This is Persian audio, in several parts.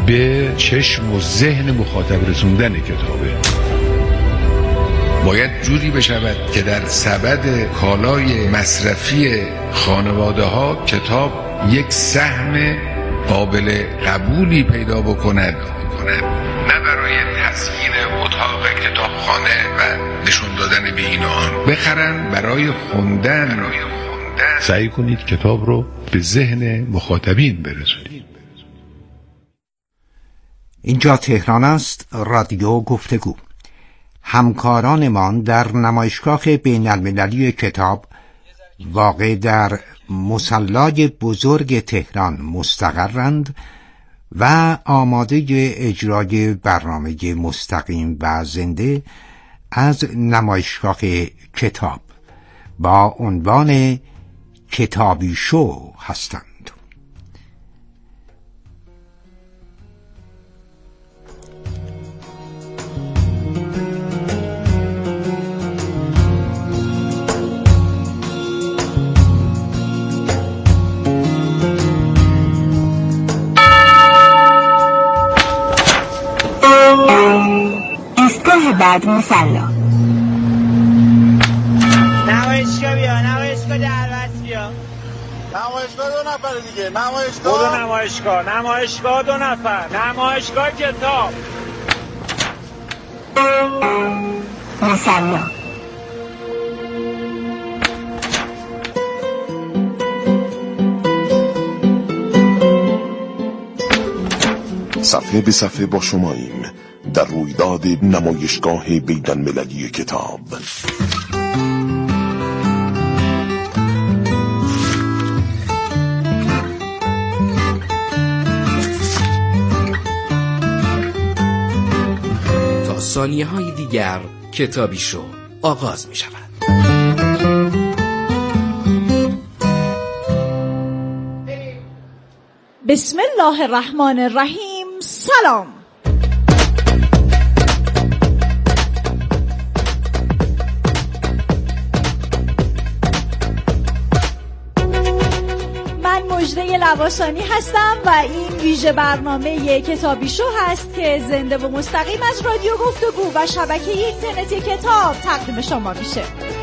به چشم و ذهن مخاطب رسوندن کتابه. باید جوری بشود که در سبد کالای مصرفی خانواده ها کتاب یک سهم قابل قبولی پیدا بکند، نه برای تزیین اتاق کتابخانه و نشون دادن به این و آن. بخرن برای خوندن. سعی کنید کتاب رو به ذهن مخاطبین برسونید. اینجا تهران است، رادیو گفتگو. همکارانمان در نمایشگاه بین المللی کتاب واقع در مصلای بزرگ تهران مستقرند و آماده اجرای برنامه مستقیم و زنده از نمایشگاه کتاب با عنوان کتابی شو هستند. بعد مسلا نمایشگاه بیا، نمایشگاه دربست بیا. نمایشگاه 2 نفر دیگه. نمایشگاه 2 نفر. نمایشگاه کتاب. مسلا صفحه به صفحه با شماییم در رویداد نمایشگاه بین المللی کتاب. تا ثانیه‌های دیگر کتابی شو آغاز می شود. بسم الله الرحمن الرحیم. سلام. مجده لواسانی هستم و این ویژه برنامه کتابی شو هست که زنده و مستقیم از رادیو گفتگو و شبکه اینترنتی کتاب تقدیم شما میشه.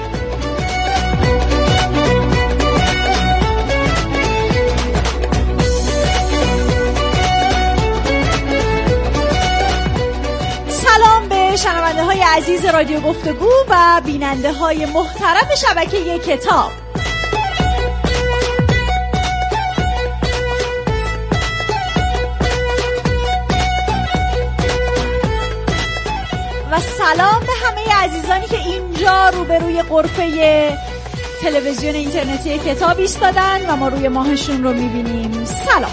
سلام به شنونده های عزیز رادیو گفتگو و بیننده های محترم شبکه کتاب. و سلام به همه عزیزانی که اینجا روبروی غرفه تلویزیون اینترنتی کتاب ایستادن و ما روی ماهشون رو میبینیم. سلام.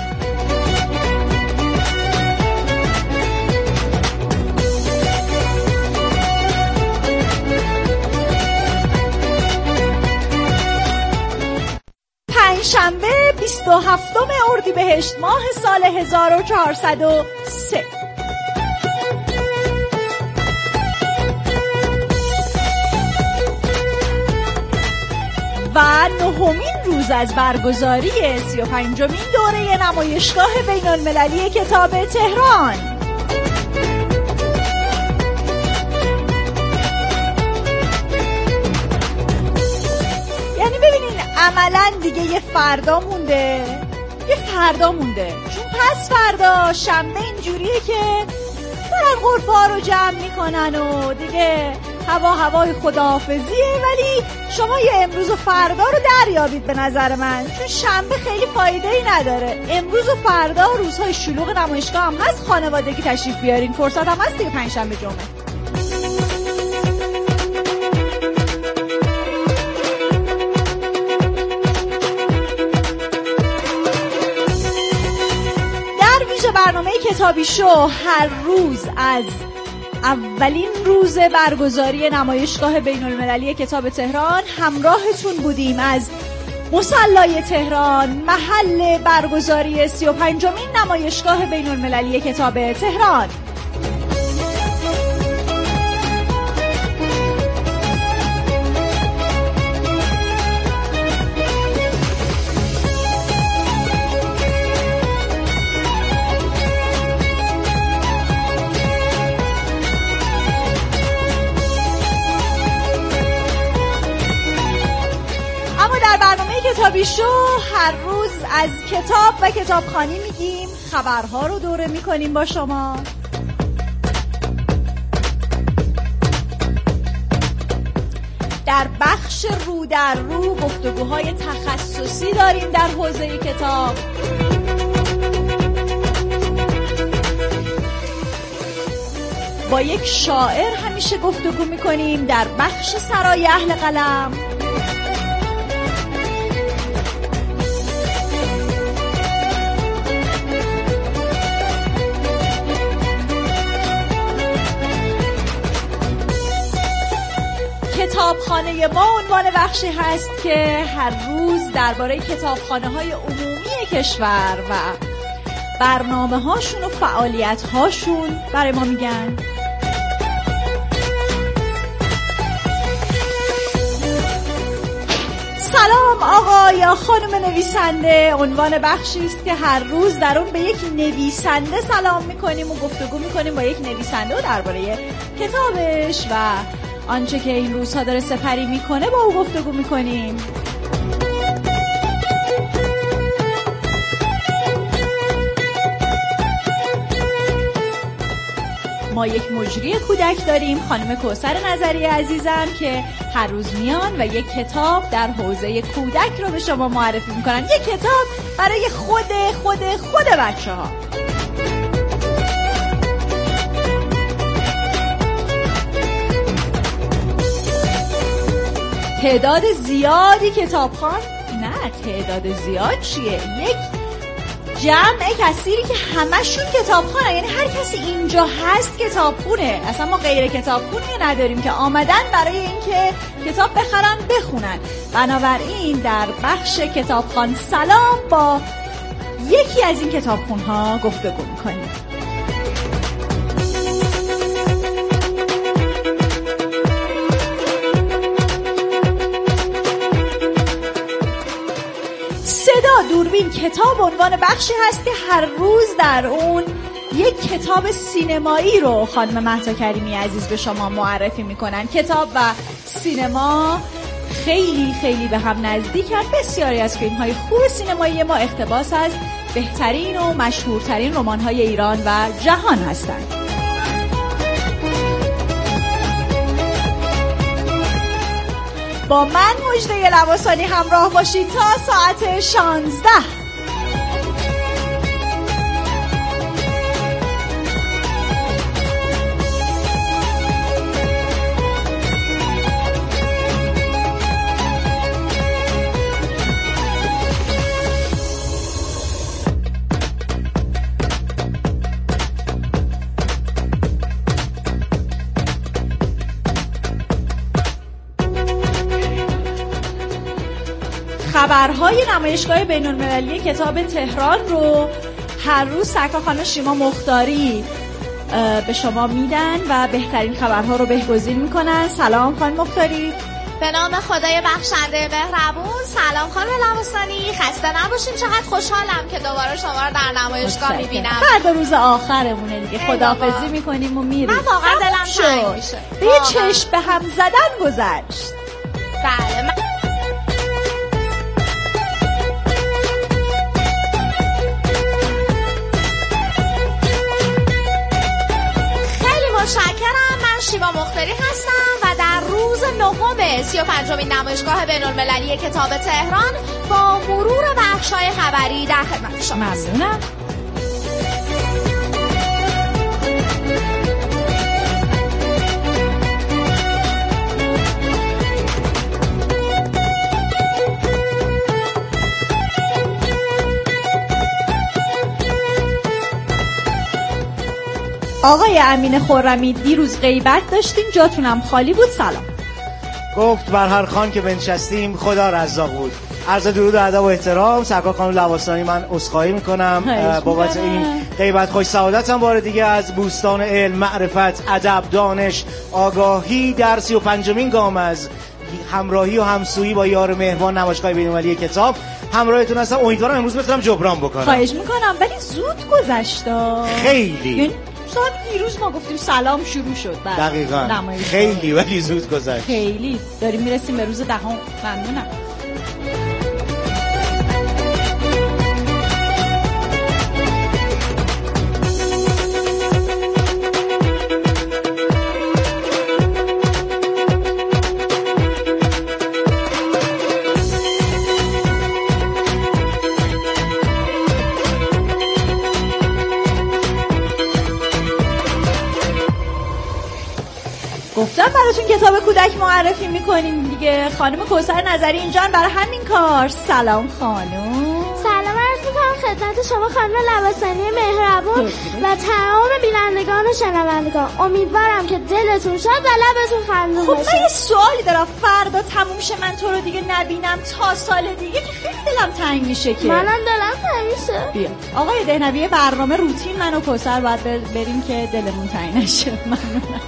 پنجشنبه 27 اردیبهشت ماه سال 1403 و 9مین روز از برگزاری 35مین دوره نمایشگاه بین المللی کتاب تهران. یعنی ببینین عملاً دیگه یه فردا مونده چون پس فردا شنبه اینجوریه که دارن غرفه ها رو جمع میکنن و دیگه هوای خداحافظیه، ولی شما یه امروز و فردا رو دریابید به نظر من، چون شنبه خیلی فایده ای نداره. امروز و فردا روزهای شلوغ نمایشگاه هم هست، خانوادگی تشریف بیارین، فرصت هم هست دیگه پنجشنبه جمعه. در ویژه برنامه کتابی شو هر روز از اولین روز برگزاری نمایشگاه بین المللی کتاب تهران همراهتون بودیم از مصلای تهران، محل برگزاری 35مین نمایشگاه بین المللی کتاب تهران. کتابی شو هر روز از کتاب و کتابخوانی میگیم، خبرها رو دوره میکنیم با شما. در بخش رو در رو گفتگوهای تخصصی داریم در حوزه کتاب. با یک شاعر همیشه گفتگو میکنیم در بخش سرای اهل قلم. کتابخانه ما عنوان بخشی هست که هر روز درباره کتابخانه‌های عمومی کشور و برنامه‌هاشون و فعالیت‌هاشون برای ما میگن. سلام آقا یا خانم نویسنده عنوان بخشی است که هر روز در اون به یک نویسنده سلام میکنیم و گفتگو میکنیم با یک نویسنده و درباره کتابش و آنچه که این روزها داره سپری میکنه با او گفتگو میکنیم. ما یک مجری کودک داریم، خانم کوثر نظری عزیزم، که هر روز میان و یک کتاب در حوزه کودک رو به شما معرفی میکنن. یک کتاب برای خود بچه ها. تعداد زیادی کتابخوان؟ نه تعداد زیاد چیه؟ یک جمع کثیری که همشون کتابخونه، یعنی هر کسی اینجا هست کتابخونه. اصلا ما غیر کتابخونی نداریم که آمدن برای اینکه کتاب بخرن بخونن. بنابراین در بخش کتابخوان سلام با یکی از این کتابخونها گفتگو میکنیم. دوربین کتاب عنوان بخشی هست که هر روز در اون یک کتاب سینمایی رو خانم مهدا کریمی عزیز به شما معرفی میکنن. کتاب و سینما خیلی به هم نزدیکن. بسیاری از فیلم های خوب سینمایی ما اقتباس از بهترین و مشهورترین رمان های ایران و جهان هستند. با من مژده لواسانی همراه باشید تا ساعت 16. خبرهای نمایشگاه بین‌المللی کتاب تهران رو هر روز سرکار خانم شیما مختاری به شما میدن و بهترین خبرها رو بهگزین میکنن. سلام خانم مختاری. به نام خدای بخشنده مهربون. سلام خانم لواسانی، خسته نباشین. چقدر خوشحالم که دوباره شما رو در نمایشگاه میبینم. فردا روز آخرمونه دیگه، خداحافظی میکنیم و میریم. من واقعا دلم تنگ میشه. به یه چشم به هم زدن گذشت. بله متشکرم. من شیما مختاری هستم و در روز نهم 35مین نمایشگاه بین‌المللی کتاب تهران با مرور بخش‌های خبری در خدمت شما هستم. ممنونم. آقای امین خرمی دیروز غیبت داشتیم، جاتونم خالی بود. سلام. گفت بر هر خوان که بنشستیم خدا رزاق بود. عرض درود و ادب و احترام. سرکار خانم لواسانی من عذرخواهی میکنم بابت این غیبت. خوش سعادتم بار دیگه از بوستان علم، معرفت، ادب، دانش، آگاهی در 35مین گام از همراهی و همسویی با یار مهربان نمایشگاه بین‌المللی کتاب همراهتون هستم. امیدوارم امروز بتونم جبران بکنم. خواهش میکنم، ولی زود گذشت. خیلی ساعت دیروز ما گفتیم سلام شروع شد. دقیقاً خیلی ولی زود گذشت. خیلی داریم میرسیم به روز 10. ممنونم. گفتم براتون کتاب کودک معرفی میکنیم دیگه. خانم کوثر نظری اینجان برای همین کار. سلام خانم. سلام عرض میکنم خدمت شما خانم لواسانی مهربون و تمام بینندگان و شنوندگان. امیدوارم که دلتون شاد و لبتون خندون خب باشه. من یه سوالی دارم، فردا تموم شه من تو رو دیگه نبینم تا سال دیگه که خیلی دلم تنگ میشه. که منم دلم تنگ میشه. بیا آقای دهنوی، برنامه روتین من و کوثر باید بریم که دلمون تنگ نشه. ممنونم.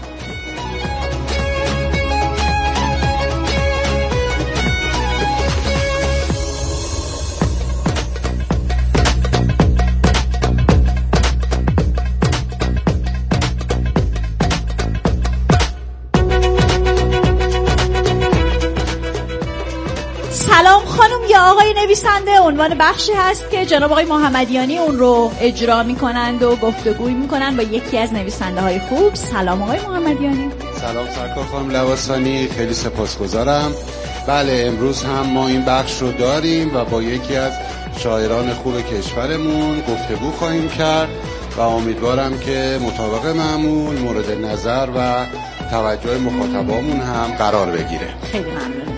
سلام خانم یا آقای نویسنده، عنوان بخشی هست که جناب آقای محمدیانی اون رو اجرا میکنند و گفتگوی میکنند با یکی از نویسنده های خوب. سلام آقای محمدیانی. سلام سرکار خانم لواسانی، خیلی سپاسگزارم. بله امروز هم ما این بخش رو داریم و با یکی از شاعران خوب کشورمون گفتگو خواهیم کرد و امیدوارم که مطابق معمول مورد نظر و توجه مخاطبامون هم قرار بگیره. خیلی ممنون.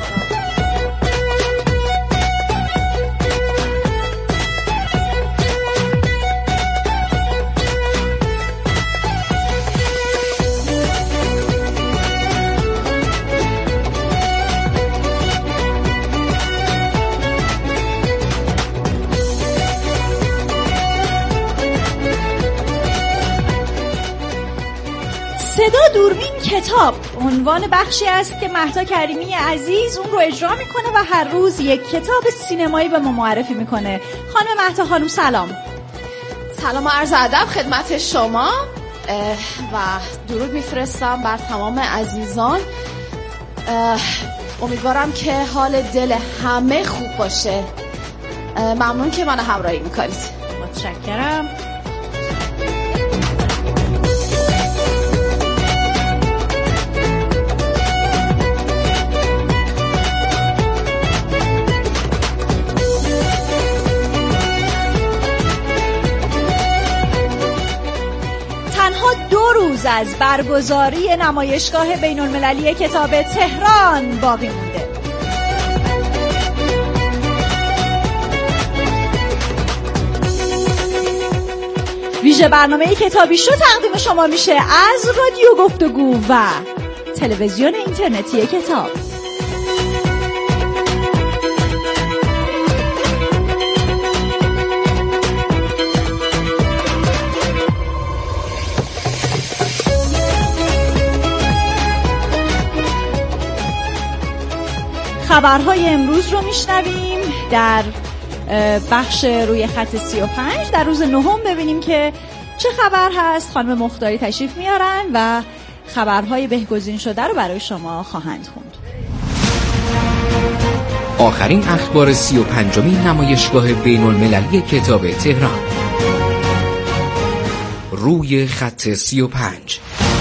صدا دوربین کتاب عنوان بخشی است که مهدا کریمی عزیز اون رو اجرا میکنه و هر روز یک کتاب سینمایی به ما معرفی میکنه. خانم مهدا خانم سلام. سلام و عرض ادب خدمت شما و درود میفرستم بر تمام عزیزان. امیدوارم که حال دل همه خوب باشه. ممنون که منو همراهی میکنید. متشکرم. از برگزاری نمایشگاه بین‌المللی کتاب تهران باقی مونده. ویژه برنامه کتابی شو تقدیم شما میشه از رادیو گفتگو و تلویزیون اینترنتی کتاب. خبرهای امروز رو میشنویم در بخش روی خط 35. در روز نهم ببینیم که چه خبر هست. خانم مختاری تشریف میارن و خبرهای بهگزین شده رو برای شما خواهند خوند. آخرین اخبار 35مین نمایشگاه بین‌المللی کتاب تهران. روی خط 35.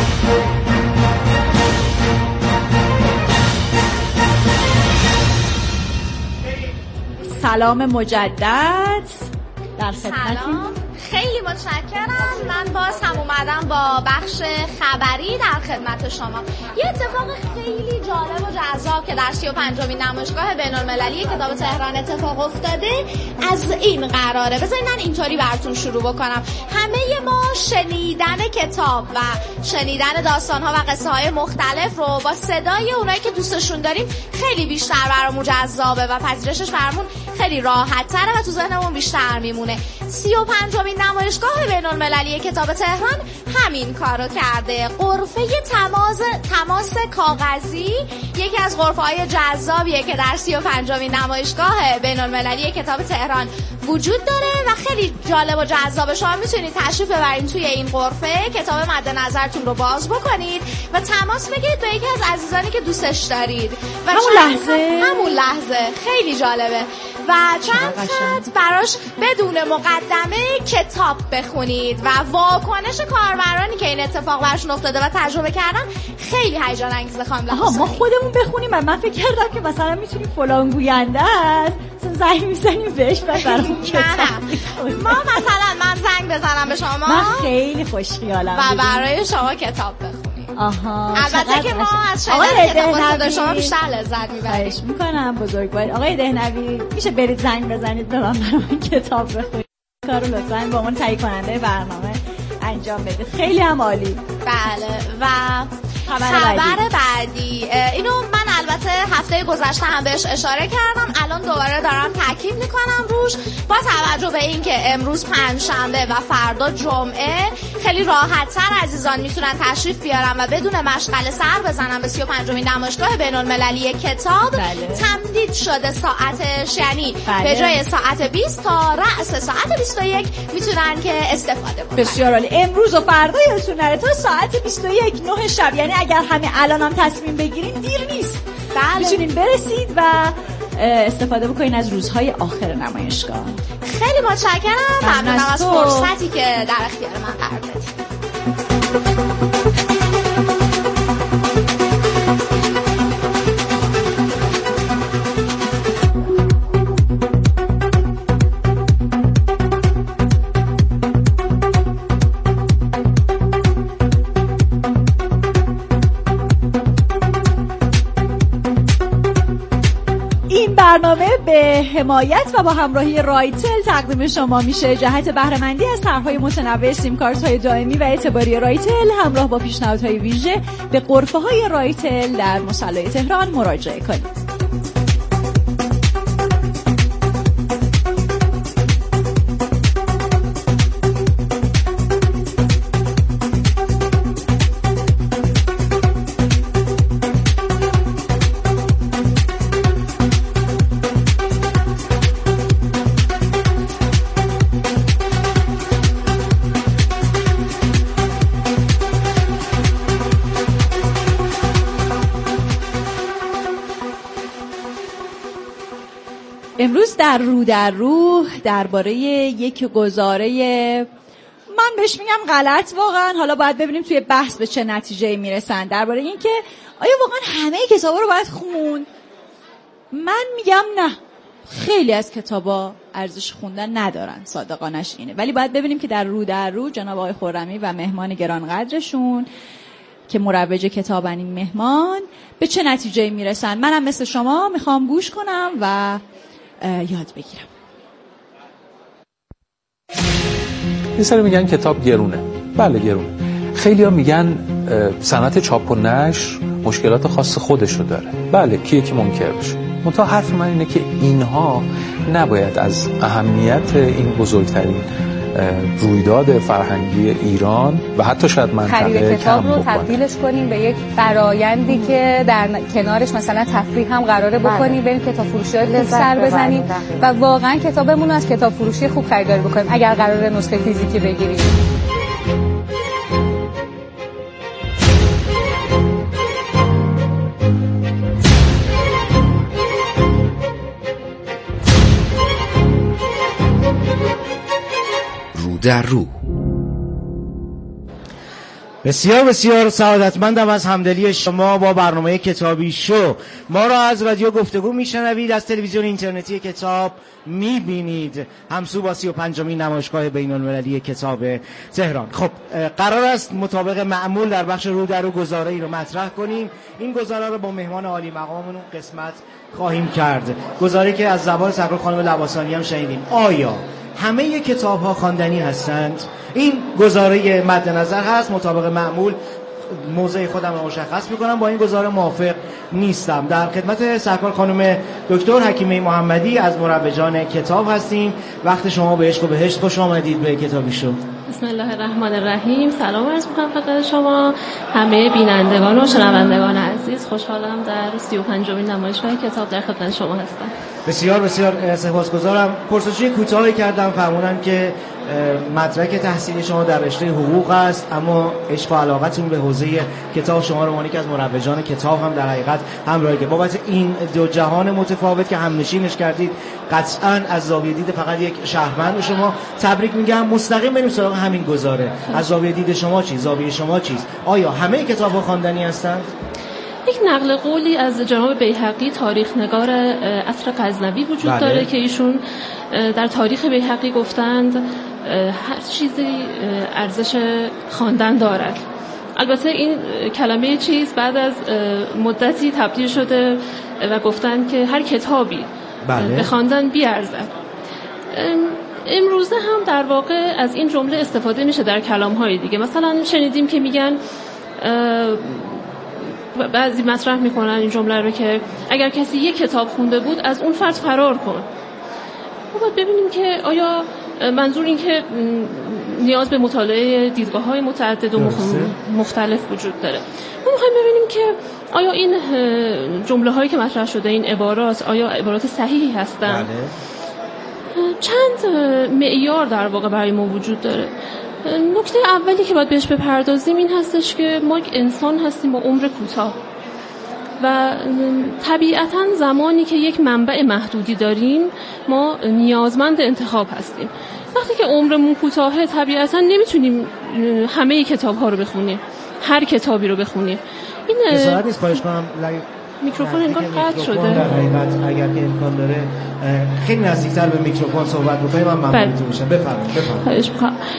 سلام مجدد در خدمتتون. خیلی متشکرم. من باز هم اومدم با بخش خبری در خدمت شما. یه اتفاق خیلی جالب و جذاب که در 35مین نمایشگاه بین‌المللی کتاب تهران اتفاق افتاده از این قراره. بذارید من اینطوری براتون شروع بکنم. همه ما شنیدن کتاب و شنیدن داستان‌ها و قصه‌های مختلف رو با صدای اونایی که دوستشون داریم خیلی بیشتر برامون جذابه و پذیرشش برامون خیلی راحت‌تره و تو ذهنمون بیشتر میمونه. 35مین نمایشگاه بین‌المللی کتاب تهران همین کارو کرده. غرفه تماس کاغذی یکی از غرفه‌های جذابیه که در 35مین نمایشگاه بین‌المللی کتاب تهران وجود داره و خیلی جالب و جذابه. شما میتونید تشریف ببرید توی این غرفه، کتاب مد نظرتون رو باز بکنید و تماس بگیرید با یکی از عزیزانی که دوستش دارید و همون لحظه خیلی جالبه و چند ساعت براش بدون مقدمه کتاب بخونید و واکنش کاربرانی که این اتفاق براشون افتاده و تجربه کردن خیلی هیجان انگیزه. خانم لحظه ما خودمون بخونیم. من فکر کردم که مثلا میتونیم فلان گوینده است زنگ میزنیم بهش بعد برامون کتاب ما مثلا من زنگ بزنم به شما، من خیلی خوشخیالم و برای شما کتاب بخونیم. آها البته که ما از شنیدن کتاب شما بیشتر لذت میبریم. خواهش میکنم بزرگوار. آقای دهنوی میشه برید زنگ بزنید به من برای کتاب بخونید. کارو لطفاً با من تهیه کننده برنامه انجام بدید. خیلی هم عالی. بله و خبر بعدی اینو من البته هفته گذشته هم بهش اشاره کردم، الان دوباره دارم تاکید میکنم روش. با توجه به اینکه امروز پنجشنبه و فردا جمعه خیلی راحت‌تر عزیزان میتونن تشریف بیارن و بدون مشغله سر بزنن به 35مین نمایشگاه بین‌المللی کتاب. تمدید شده ساعتش، یعنی به جای ساعت 20 تا رأس ساعت 21 میتونن که استفاده بکنن. بسیار عالی. امروز و فردا یادتون نره تا ساعت 21 9 شب، یعنی اگر همه الان هم تصمیم بگیرین دیر نیست. میتونین برسید و استفاده بکنین از روزهای آخر نمایشگاه. خیلی متشکرم. ممنونم از فرصتی که در اختیار من قرار دادید. برنامه به حمایت و با همراهی رایتل تقدیم شما میشه. جهت بهره‌مندی از طرح‌های متنوع سیم کارت‌های دائمی و اعتباری رایتل همراه با پیشنهادهای ویژه به غرفه‌های رایتل در مصلی تهران مراجعه کنید. امروز در رو درباره یک گزاره من بهش میگم غلط واقعا، حالا باید ببینیم توی بحث به چه نتیجه میرسن، درباره این که آیا واقعا همه کتابا رو باید خوند. من میگم نه، خیلی از کتابا ارزش خوندن ندارن، صادقانش اینه. ولی باید ببینیم که در رو جناب آقای خرمی و مهمان گرانقدرشون که مروج کتابن این مهمان به چه نتیجه میرسن. منم مثل شما میخوام گوش کنم و یاد بگیرم. یه سری میگن کتاب گرونه. بله گرونه. خیلی ها میگن صنعت چاپ و نشر مشکلات خاص خودشو داره. بله کی که منکر بشه. منتها حرف من اینه که اینها نباید از اهمیت این بزرگترین رویداد فرهنگی ایران و حتی شاید منطقه کتاب رو تبدیلش کنیم به یک فرآیندی که در کنارش مثلا تفریح هم قراره بکنیم، بریم کتاب فروشی‌های خوب سر بزنیم و واقعا کتابمون رو از کتاب فروشی خوب خریداری بکنیم اگر قراره نسخه فیزیکی بگیریم. در رو بسیار بسیار سعادتمندم از همدلی شما با برنامه کتابی شو. ما را از رادیو گفتگو میشنوید، از تلویزیون اینترنتی کتاب میبینید، همسو با 35مین نمایشگاه بین‌المللی کتاب تهران. خب قرار است مطابق معمول در بخش رو در رو گزاره ای رو مطرح کنیم. این گزاره رو با مهمان عالی مقاممون قسمت خواهیم کرد. گزاره که از زبان سرکار خانم لواسانی هم شنیدیم. آیا همه کتاب ها خواندنی هستند؟ این گزاره مد نظر هست. مطابق معمول موضع خودم رو مشخص میکنم، با این گزاره موافق نیستم. در خدمت سرکار خانم دکتر حکیمه محمدی از مروجان کتاب هستیم. وقت شما به عشق و بهشت، خوش آمدید به کتابی شو. بسم الله الرحمن الرحیم. سلام عرض می‌کنم خدمت شما همه بینندگان و شنوندگان عزیز. خوشحالم در 35مین نمایشگاه کتاب در خدمت شما هستم. بسیار بسیار سپاسگزارم. پرسشی کوتاهی کردم، فرمودن که مدرک تحصیلی شما در رشته حقوق است، اما عشق و علاقتون به حوزه کتاب شما رو که از مروجان کتاب هم در حقیقت همراهی که بابت این دو جهان متفاوت که همنشینش کردید قطعاً از زاویه دید فقط یک شهروند شما تبریک میگم. مستقیم بریم سراغ همین گزاره. از زاویه دید شما چی؟ زاویه شما چیست؟ آیا همه کتاب‌ها خواندنی هستند؟ یک نقل قولی از جناب بیهقی تاریخ نگار عصر غزنوی وجود داره که ایشون در تاریخ بیهقی گفتند هر چیزی ارزش خواندن دارد. البته این کلمه چیز بعد از مدتی تبدیل شده و گفتن که هر کتابی به خواندن بیارزد. امروزه هم در واقع از این جمله استفاده میشه در کلام‌های دیگه. مثلا شنیدیم که میگن بعضی مطرح میکنن این جمله رو که اگر کسی یک کتاب خونده بود از اون فرد فرار کن. باید ببینیم که آیا منظور این که نیاز به مطالعه دیدگاه‌های متعدد و مختلف وجود داره. ما می‌خوایم ببینیم که آیا این جمله‌هایی که مطرح شده، این عبارات، آیا عبارات صحیحی هستند؟ چند معیار در واقع برای ما وجود داره. نکته اولی که باید بهش بپردازیم این هستش که ما یک انسان هستیم با عمر کوتاه و طبیعتاً زمانی که یک منبع محدودی داریم ما نیازمند انتخاب هستیم. وقتی که عمرمون کوتاهه طبیعتاً نمیتونیم همه کتاب‌ها رو بخونیم، هر کتابی رو بخونیم. این بسیار نیست. خواهش کنم میکروفون انگار قطع شده. در حقیقت اگر که امکان داره خیلی نزدیکتر به میکروفون صحبت بکنید من ممنونتون میشم. بفرمایید.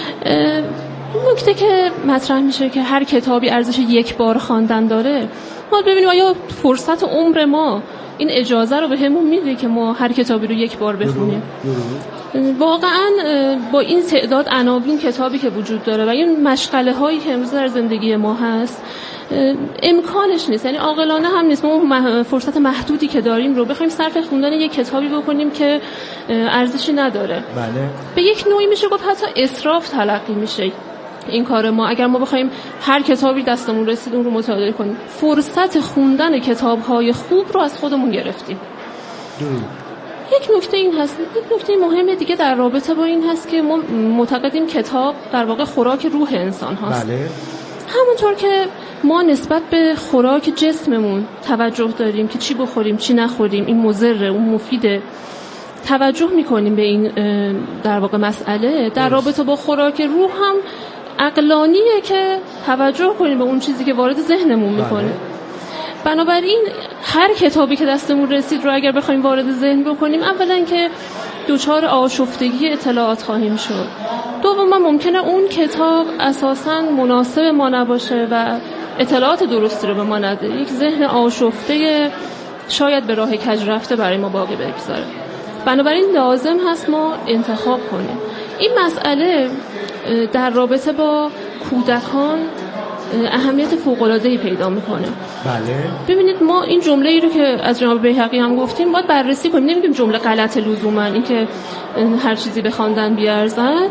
نکته که مطرح میشه که هر کتابی ارزش یک بار خواندن داره. ما ببینیم آیا فرصت عمر ما این اجازه رو بهمون میده که ما هر کتابی رو یک بار بخونیم. واقعا با این تعداد عناوین کتابی که وجود داره و این مشغله هایی که امروز در زندگی ما هست امکانش نیست، یعنی عاقلانه هم نیست ما فرصت محدودی که داریم رو بخوایم صرف خوندن یک کتابی بکنیم که ارزشی نداره. بله. به یک نوعی میشه گفت حتی اسراف تلقی میشه این کار ما. اگر ما بخوایم هر کتابی دستمون رسید اون رو مطالعه کنیم، فرصت خوندن کتاب‌های خوب رو از خودمون گرفتیم. یک نکته این هست، یک نکته مهم دیگه در رابطه با این هست که ما معتقدیم کتاب در واقع خوراک روح انسان هاست. بله. همونطور که ما نسبت به خوراک جسممون توجه داریم که چی بخوریم چی نخوریم، این مضره اون مفیده، توجه میکنیم به این در واقع مسئله، در رابطه با خوراک روح هم عقلانیه که توجه کنیم به اون چیزی که وارد ذهنمون میکنه. بنابراین هر کتابی که دستمون رسید رو اگر بخوایم وارد ذهن بکنیم، اولا که دوچار آشفتگی اطلاعات خواهیم شد، دوما ممکنه اون کتاب اساساً مناسب ما نباشه و اطلاعات درستی رو به ما نده، یک ذهن آشفته شاید به راه کج رفته برای ما باقی بگذاره. بنابراین لازم هست ما انتخاب کنیم. این مسئله در رابطه با کودکان اهمیت فوق‌العاده‌ای پیدا میکنه. بله. ببینید ما این جمله‌ای رو که از جناب بیهقی هم گفتیم باید بررسی کنیم. نمیگیم جمله غلط لزوما، این که هر چیزی به خواندن بیارزد.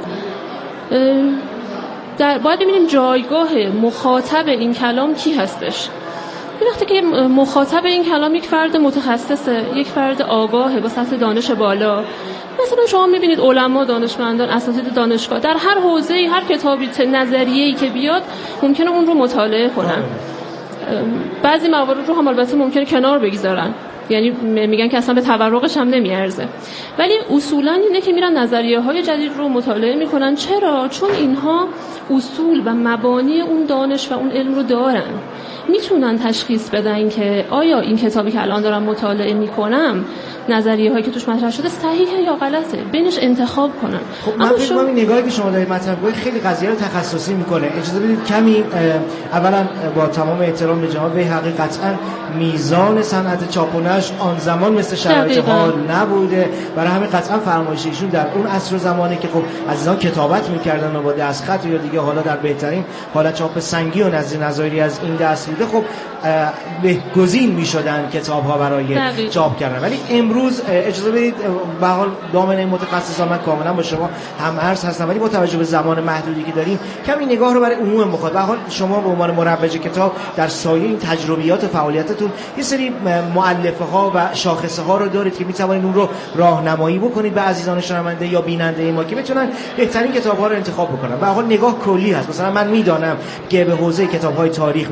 باید ببینیم جایگاه مخاطب این کلام کی هستش. وقتی که مخاطب این کلام یک فرد متخصصه، یک فرد آگاهه با سطح دانش بالا، مثلا شما میبینید علما، دانشمندان، اساتید دانشگاه در هر حوزه‌ای هر کتابی نظریه‌ای که بیاد ممکنه اون رو مطالعه کنن. بعضی موارد رو هم البته ممکنه کنار بگذارن، یعنی میگن که اصلا به تورقش هم نمیارزه، ولی اصولا اینه که میرن نظریه‌های جدید رو مطالعه میکنن. چرا؟ چون اینها اصول و مبانی اون دانش و اون علم رو دارن، میتونن تشخیص بدن که آیا این کتابی که الان دارم مطالعه میکنم نظریه‌هایی که توش مطرح شده صحیحه یا غلطه، بینش انتخاب کنن. خب من فکر می‌کنم این نگاهی که شما دارید مطرح می‌کنید خیلی قضیه رو تخصصی میکنه. اجازه بدید کمی اولا با تمام احترام به جناب بیهقی، قطعا میزان صنعت چاپ و نشر آن زمان مثل شرایط حال نبوده، برای همین قطعا فرمایش ایشون در اون عصر و زمانی که خب عزیزان کتابت می‌کردن و با دستخط یا دیگه حالا در بهترین حالت چاپ سنگی و نظری از این دست بوده، خب بهگزین می‌شدن کتاب‌ها برای چاپ کردن. ولی امروز اجازه بدید به حال دامنه متخصصان من کاملا با شما هم عرض هستم، ولی با توجه به زمان محدودی که داریم کمی نگاه رو برای عموم مخاطب، به حال شما به عنوان مروج کتاب در سایه این تجربیات و فعالیتتون یه سری مؤلفه ها و شاخصه ها رو دارید که می‌توانید اون رو راهنمایی بکنید به عزیزان شنونده یا بیننده ما که بتونن بهترین کتاب‌ها رو انتخاب بکنن. به حال نگاه کلی هست. مثلا من میدانم که به حوزه کتاب‌های تاریخ ممکنه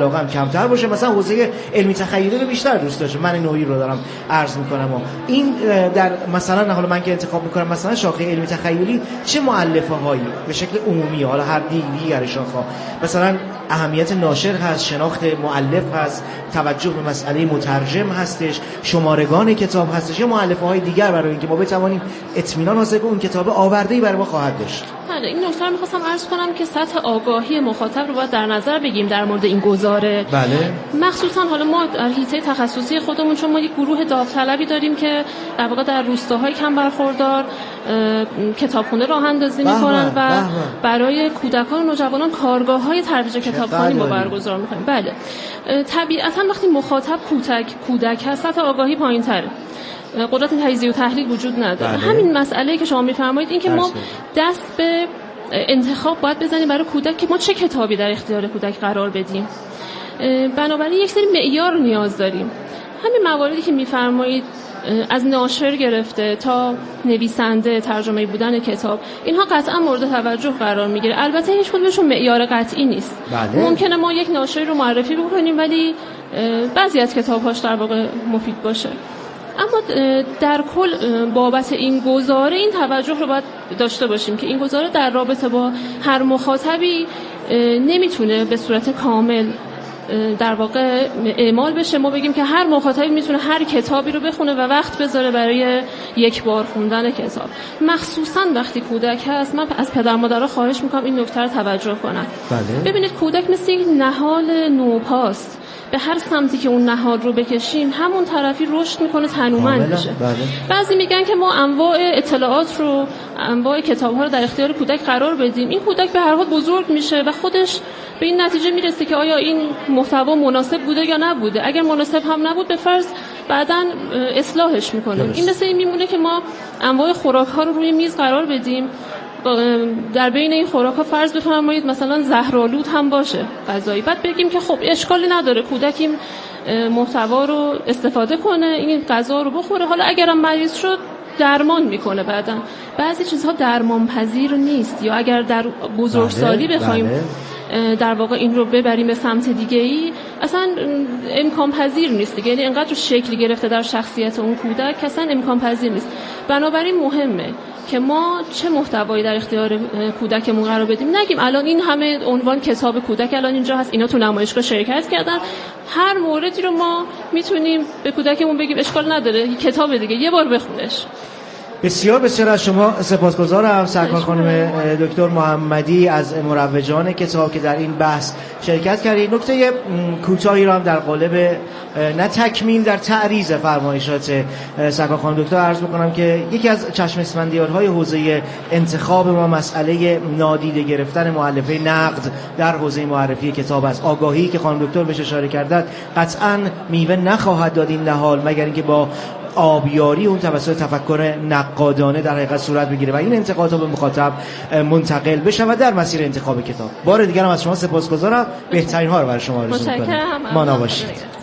علاقه‌ام کمتر باشه، مثلا حوزه علمی تخیلی رو بیشتر دوست داشتم. من نوعی رو دارم عرض میکنم و این در مثلا حالا من که انتخاب میکنم مثلا شاخه علمی تخیلی چه مؤلفه هایی به شکل عمومی، حالا هر دیگر شاخه مثلا اهمیت ناشر هست، شناخت مؤلف هست، توجه به مسئله مترجم هستش، شمارگان کتاب هستش، یا مؤلفه های دیگر برای اینکه ما بتوانیم اطمینان حاصل کنیم اون کتاب آورده‌ای برای ما خواهد داشت. بله، این نکته رو می‌خواستم عرض کنم که سطح آگاهی مخاطب رو باید در نظر بگیریم در مورد این گزاره. بله. مخصوصا حالا ما در حیطه تخصصی خودمون، چون ما یک گروه داوطلبی داریم که در واقع در روستاهای کم برخوردار کتابخونه راه اندازی می‌کنن و برای کودکان و نوجوانان کارگاه‌های ترویج کتابخوانی ما برگزار می‌کنیم. بله. طبیعتاً وقتی مخاطب کودک هست، سطح آگاهی پایین‌تره. قدرت تجزیه و تحلیل وجود نداره. همین مسئله‌ای که شما می‌فرمایید، این که ما دست به انتخاب باید بزنیم برای کودک که ما چه کتابی در اختیار کودک قرار بدیم. بنابراین یک سری معیار نیاز داریم. همین مواردی که می‌فرمایید از ناشر گرفته تا نویسنده، ترجمه بودن کتاب، اینها قطعا مورد توجه قرار میگیره. البته هیچ کدومشون معیار قطعی نیست. ممکنه ما یک ناشر رو معرفی بکنیم ولی بعضی از کتاب‌هاش در واقع مفید باشه. اما در کل بابت این گزاره این توجه رو باید داشته باشیم که این گزاره در رابطه با هر مخاطبی نمیتونه به صورت کامل در واقع اعمال بشه. ما بگیم که هر مخاطبی میتونه هر کتابی رو بخونه و وقت بذاره برای یک بار خوندن کتاب. مخصوصا وقتی کودک هست، من از پدر مادرها خواهش میکنم این نکته رو توجه کنن. ببینید کودک مثل یک نهال نوپاست. به هر سمتی که اون نهال رو بکشیم همون طرفی رشد میکنه، تنومند میشه. بعضی میگن که ما انواع اطلاعات رو، انواع کتاب‌ها رو در اختیار کودک قرار بدیم، این کودک به هر حال بزرگ میشه و خودش به این نتیجه میرسه که آیا این محتوا مناسب بوده یا نبوده. اگر مناسب هم نبود به فرض بعداً اصلاحش میکنیم. این مثل این میمونه که ما انواع خوراک‌ها رو روی میز قرار بدیم، در بین این خوراک‌ها فرض بفرمایید مثلا زهرآلود هم باشه غذایی، بعد بگیم که خب اشکالی نداره کودک این محتوا رو استفاده کنه، این غذا رو بخوره، حالا اگرم مریض شد درمان میکنه بعداً. بعضی چیزها درمان پذیر نیست، یا اگر در بزرگسالی بخوایم در واقع این رو ببریم به سمت دیگه‌ای اصلا امکان پذیر نیست دیگه. یعنی انقدر شکل گرفته در شخصیت اون کودک اصلا امکان پذیر نیست. بنابراین مهمه که ما چه محتوایی در اختیار کودکمون قرار بدیم. نگیم الان این همه عنوان کتاب کودک الان اینجا هست، اینا تو نمایشگاه شرکت کردن، هر موردی رو ما میتونیم به کودکمون بگیم اشکال نداره کتاب دیگه یه بار بخونش. بسیار بسیار از شما سپاسگزارم سرکار خانم دکتر محمدی از مروجان کتاب که در این بحث شرکت کردید. نکته کوتاهی را هم در قالب نه تکمیل در تعریض فرمایشات سرکار خانم دکتر عرض می‌کنم که یکی از چشم اسفندیارهای حوزه انتخاب ما مسئله نادیده گرفتن مؤلفه نقد در حوزه معرفی کتاب است. آگاهی که خانم دکتر بهش اشاره کردند قطعاً میوه نخواهد داد این نهال مگر اینکه با آبیاری اون توسط تفکر نقادانه در حقیقت صورت بگیره و این انتقادها به مخاطب منتقل بشه و در مسیر انتخاب کتاب. بار دیگر هم از شما سپاسگزارم، بهترین ها رو برای شما آرزو می‌کنم. مانا باشید.